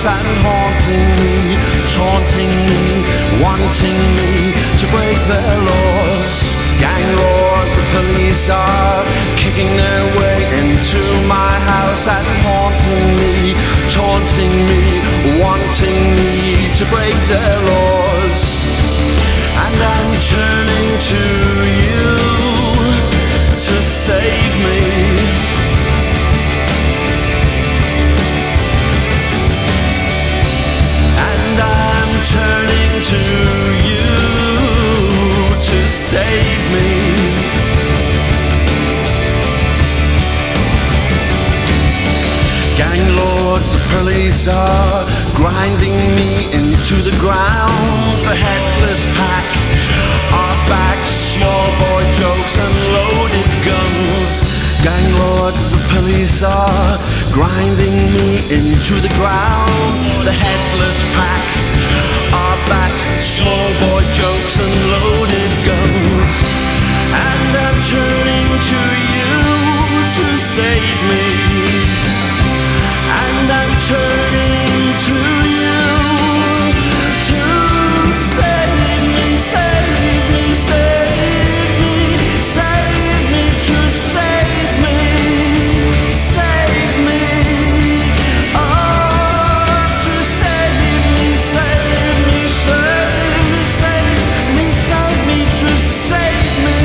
and haunting me, taunting me, wanting me to break their laws. Gang lord, the police are kicking their way into my house and haunting me, taunting me, wanting me to break their laws. And I'm turning to you to save me. And I'm turning to you to save me. Gang lord, the police are grinding me into the ground. The headless pack are back, small boy jokes and loaded guns. Gang lord, the police are grinding me into the ground. The headless pack are back, small boy jokes and loaded guns. And I'm turning to you to save me. And I'm turning to you to save me, save me, save me, save me, to save me, save me, oh, to save me, save me, save me, save me, save me, to save me.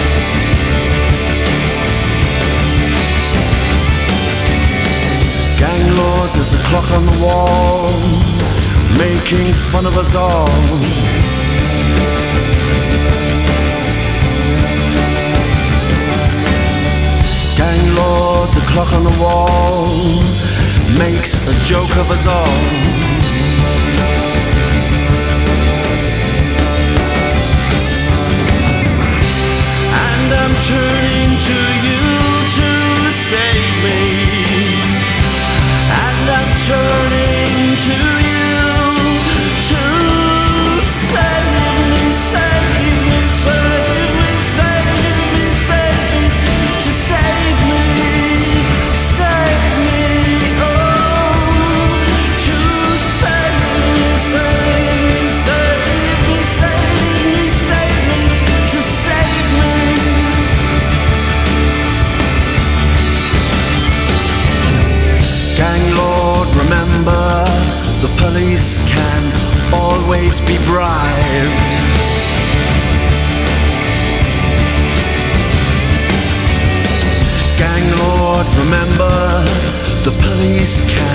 Gang lord, there's a clock on the wall making fun of us all. Gang lord, the clock on the wall makes a joke of us all. And I'm turning to you to save me. And I'm turning to you to save me, save me, save me, save me, save me, to save me, oh, to save me, save me, save me, save me, save me, to save me. Gang lord, remember, the police can always be bribed. Gang lord, remember, the police can